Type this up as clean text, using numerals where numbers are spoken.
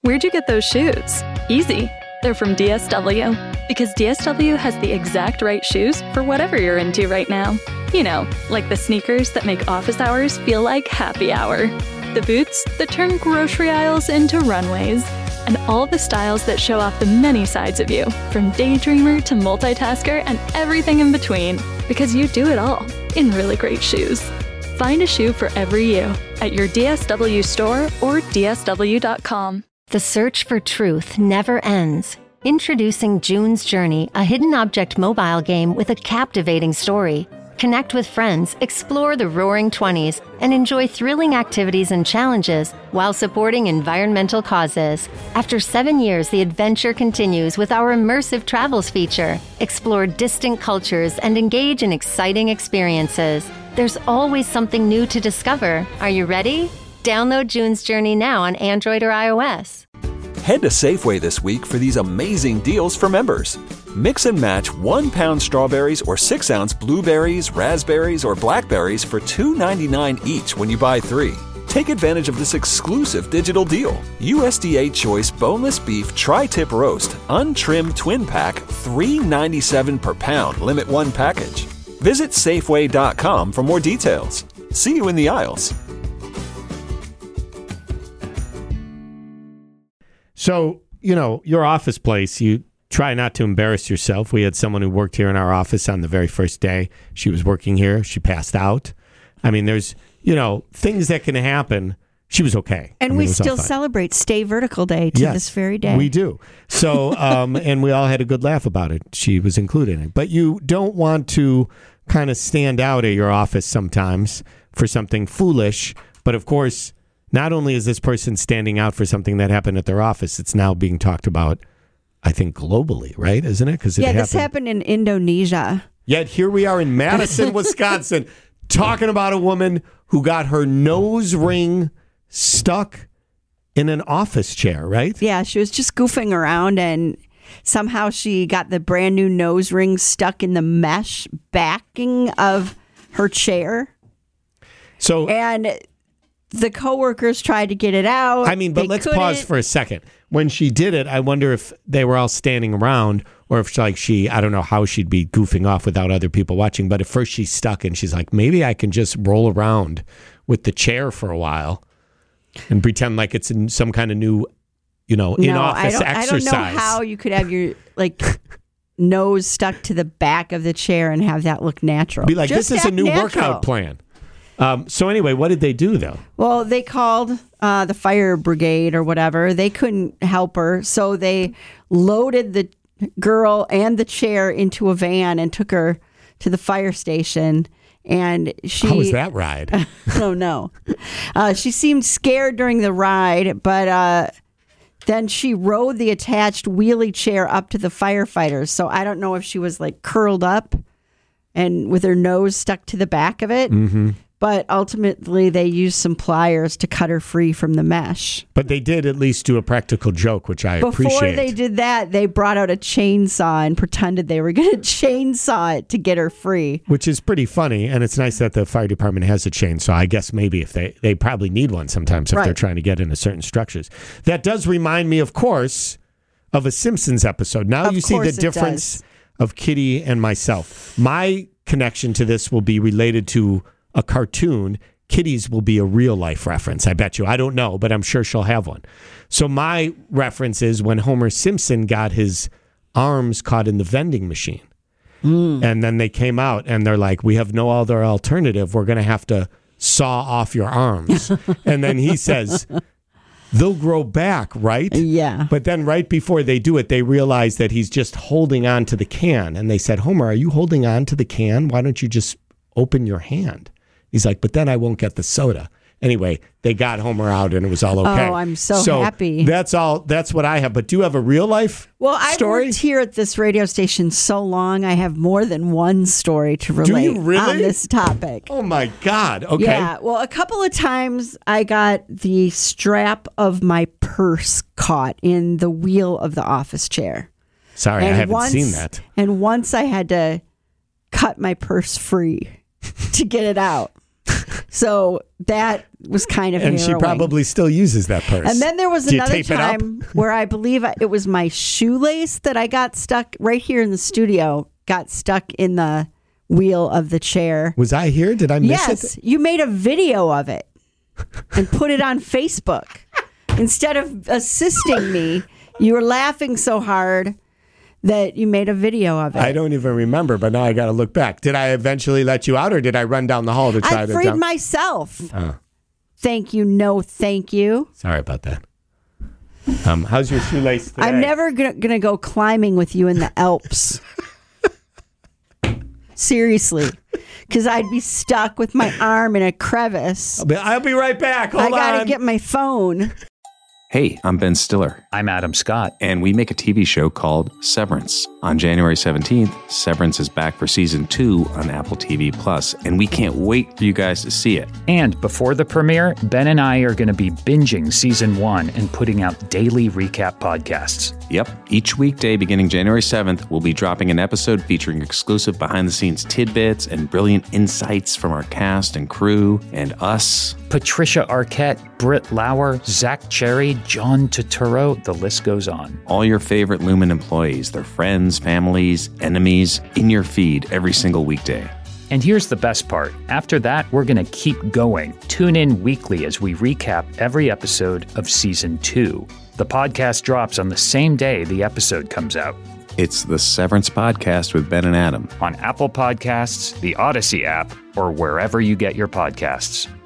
Where'd you get those shoes? Easy. They're from DSW. Because DSW has the exact right shoes for whatever you're into right now. You know, like the sneakers that make office hours feel like happy hour. The boots that turn grocery aisles into runways. And all the styles that show off the many sides of you, from daydreamer to multitasker and everything in between. Because you do it all in really great shoes. Find a shoe for every you at your DSW store or DSW.com. The search for truth never ends. Introducing June's Journey, a hidden object mobile game with a captivating story. Connect with friends, explore the Roaring 20s, and enjoy thrilling activities and challenges while supporting environmental causes. After 7 years, the adventure continues with our immersive travels feature. Explore distant cultures and engage in exciting experiences. There's always something new to discover. Are you ready? Download June's Journey now on Android or iOS. Head to Safeway this week for these amazing deals for members. Mix and match 1-pound strawberries or 6-ounce blueberries, raspberries, or blackberries for $2.99 each when you buy 3. Take advantage of this exclusive digital deal. USDA Choice Boneless Beef Tri-Tip Roast, Untrimmed Twin Pack, $3.97 per pound, limit 1 package. Visit Safeway.com for more details. See you in the aisles. So, you know, your office place, you try not to embarrass yourself. We had someone who worked here in our office on the very first day. She was working here. She passed out. I mean, there's, you know, things that can happen. She was okay. And we still celebrate Stay Vertical Day to this very day. We do. So, and we all had a good laugh about it. She was included in it. But you don't want to kind of stand out at your office sometimes for something foolish. But of course, not only is this person standing out for something that happened at their office, it's now being talked about, I think, globally, right? Isn't it? Because this happened in Indonesia. Yet here we are in Madison, Wisconsin, talking about a woman who got her nose ring stuck in an office chair, right? Yeah, she was just goofing around and somehow she got the brand new nose ring stuck in the mesh backing of her chair. And the coworkers tried to get it out. I mean, but let's pause for a second. When she did it, I wonder if they were all standing around or if I don't know how she'd be goofing off without other people watching. But at first she's stuck and she's like, maybe I can just roll around with the chair for a while and pretend like it's in some kind of new, in-office exercise. I don't know how you could have your, nose stuck to the back of the chair and have that look natural. Be like, this is a new workout plan. So anyway, what did they do, though? Well, they called the fire brigade or whatever. They couldn't help her, so they loaded the girl and the chair into a van and took her to the fire station. And how was that ride? I don't know. She seemed scared during the ride, but then she rode the attached wheelie chair up to the firefighters. So I don't know if she was curled up and with her nose stuck to the back of it. Mm-hmm. But ultimately, they used some pliers to cut her free from the mesh. But they did at least do a practical joke, which I appreciate. Before they did that, they brought out a chainsaw and pretended they were going to chainsaw it to get her free. Which is pretty funny, and it's nice that the fire department has a chainsaw. I guess maybe if they probably need one sometimes if they're trying to get into certain structures. That does remind me, of course, of a Simpsons episode. Now you see the difference of Kitty and myself. My connection to this will be related to a cartoon. Kitty's will be a real life reference, I bet you. I don't know, but I'm sure she'll have one. So my reference is when Homer Simpson got his arms caught in the vending machine. And then they came out and they're like, we have no other alternative. We're going to have to saw off your arms. And then he says, they'll grow back, right? Yeah. But then right before they do it, they realize that he's just holding on to the can. And they said, Homer, are you holding on to the can? Why don't you just open your hand? He's like, but then I won't get the soda. Anyway, they got Homer out and it was all okay. Oh, I'm so happy. That's all. That's what I have. But do you have a real life story? I've worked here at this radio station so long, I have more than one story to relate on this topic. Oh, my God. Okay. Yeah. Well, a couple of times I got the strap of my purse caught in the wheel of the office chair. Sorry, I haven't seen that. And once I had to cut my purse free to get it out. So that was kind of And harrowing. she probably still uses that purse. And then there was Do you another tape it up? time where I believe it was my shoelace that I got stuck right here in the studio, got stuck in the wheel of the chair. Was I here? Did I miss Yes, it? you made a video of it and put it on Facebook. Instead of assisting me, you were laughing so hard that you made a video of it. I don't even remember, but now I got to look back. Did I eventually let you out, or did I run down the hall to try I to... freed myself. Thank you. No, thank you. Sorry about that. How's your shoelace today? I'm never gonna go climbing with you in the Alps. Seriously. Because I'd be stuck with my arm in a crevice. I'll be right back. Hold on. I gotta get my phone. Hey, I'm Ben Stiller. I'm Adam Scott. And we make a TV show called Severance. On January 17th, Severance is back for season 2 on Apple TV+, and we can't wait for you guys to see it. And before the premiere, Ben and I are going to be binging season 1 and putting out daily recap podcasts. Yep, each weekday beginning January 7th, we'll be dropping an episode featuring exclusive behind-the-scenes tidbits and brilliant insights from our cast and crew and us. Patricia Arquette, Britt Lauer, Zach Cherry, John Turturro, the list goes on. All your favorite Lumen employees, their friends, families, enemies, in your feed every single weekday. And here's the best part. After that, we're going to keep going. Tune in weekly as we recap every episode of Season 2. The podcast drops on the same day the episode comes out. It's the Severance Podcast with Ben and Adam. On Apple Podcasts, the Odyssey app, or wherever you get your podcasts.